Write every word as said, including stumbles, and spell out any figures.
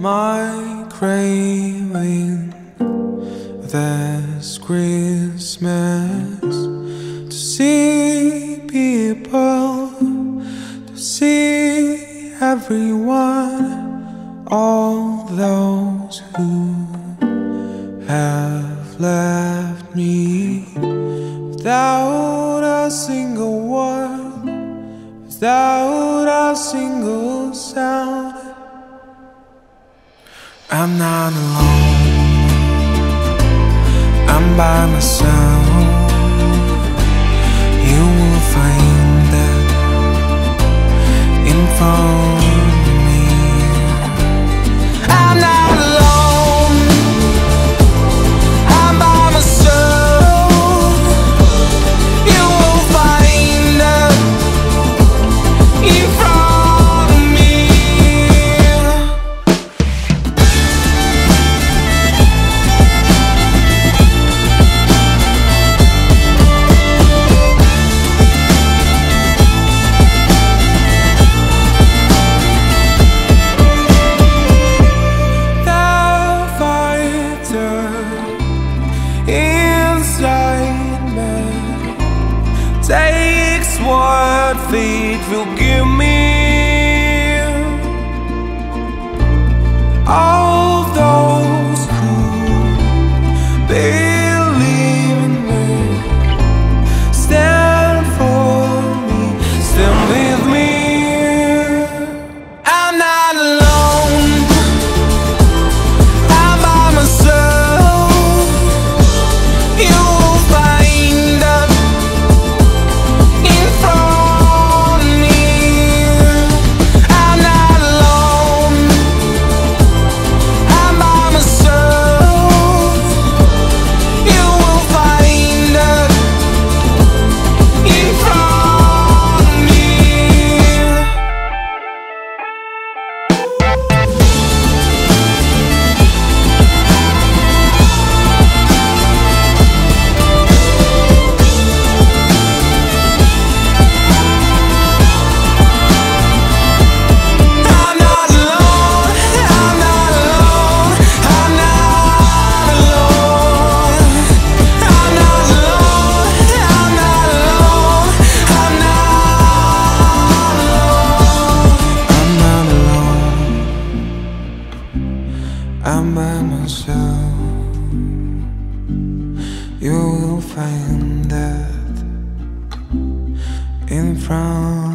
my craving this Christmas, to see people, to see everyone, all those who have left me without a single word, without a single sound. I'm not alone, I'm by myself. You will find that in front of me. I'm not alone, I'm by myself. You will find that in front of me. Inside me takes what fate will give me. All those who believe in me, stand for me, stand with me. I'm not alone, I'm by myself. You will find that in front of me. I'm not alone, I'm by myself. You will find that in front of me. I'm not alone, I'm not alone, I'm not alone. I'm not alone, I'm not alone, I'm not alone. I'm not alone, I'm by myself. You will find that in front